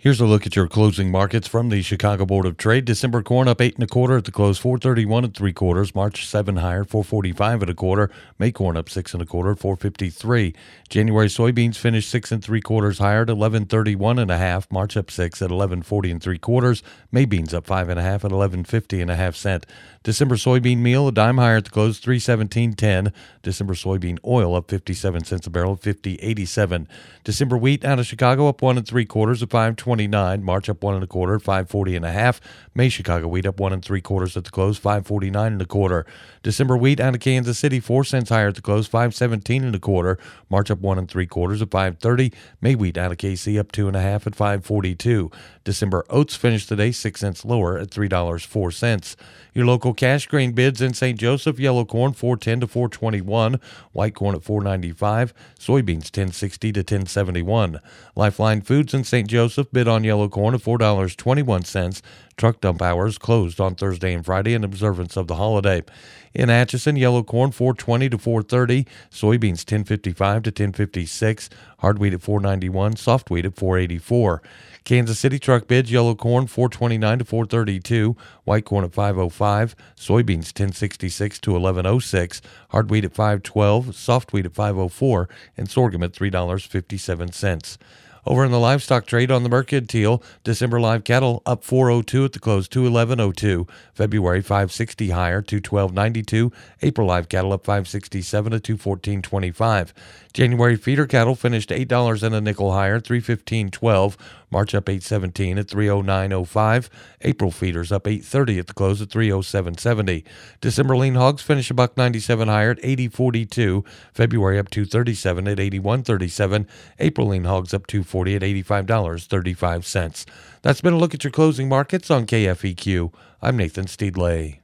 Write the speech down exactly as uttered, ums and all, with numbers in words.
Here's a look at your closing markets from the Chicago Board of Trade. December corn up eight and a quarter at the close, four thirty-one and three quarters. March seven higher, four forty-five and a quarter. May corn up six and a quarter, four fifty-three. January soybeans finished six and three quarters higher at eleven thirty-one and a half. March up six at eleven forty and three quarters. May beans up five and a half at eleven fifty and a half cent. December soybean meal a dime higher at the close, three seventeen ten. December soybean oil up fifty-seven cents a barrel, fifty eighty-seven. December wheat out of Chicago up one and three quarters at five twenty-nine. March up one and a quarter at five forty and a half. May Chicago wheat up one and three quarters at the close, five forty-nine and a quarter. December wheat out of Kansas City four cents higher at the close, five seventeen and a quarter. March up one and three quarters at five thirty. May wheat out of K C up two and a half at five forty-two. December oats finished today six cents lower at three dollars and four cents. Your local cash grain bids in Saint Joseph: yellow corn four ten to four twenty-one, white corn at four ninety-five, soybeans ten sixty to ten seventy-one. Lifeline Foods in Saint Joseph bid on yellow corn at four dollars and twenty-one cents. Truck dump hours closed on Thursday and Friday in observance of the holiday. In Atchison, yellow corn four twenty to four thirty, soybeans ten fifty-five to ten fifty-six, hard wheat at four ninety-one, soft wheat at four eighty-four. Kansas City truck bids: yellow corn four twenty-nine to four thirty-two, white corn at five oh five, soybeans ten sixty-six to eleven oh six, hard wheat at five twelve, soft wheat at five oh four, and sorghum at three dollars and fifty-seven cents. Over in the livestock trade on the Mercantile, December live cattle up four oh two at the close, two eleven oh two. February five sixty higher, two twelve ninety-two. April live cattle up five sixty-seven at two fourteen twenty-five. January feeder cattle finished eight dollars and a nickel higher, three fifteen twelve. March up eight seventeen at three oh nine oh five. April feeders up eight thirty at the close at three oh seven seventy. December lean hogs finish a buck ninety-seven higher at eighty forty-two. February up two thirty-seven at eighty-one thirty-seven. April lean hogs up two forty at eighty-five dollars and thirty-five cents. That's been a look at your closing markets on K F E Q. I'm Nathan Steedley.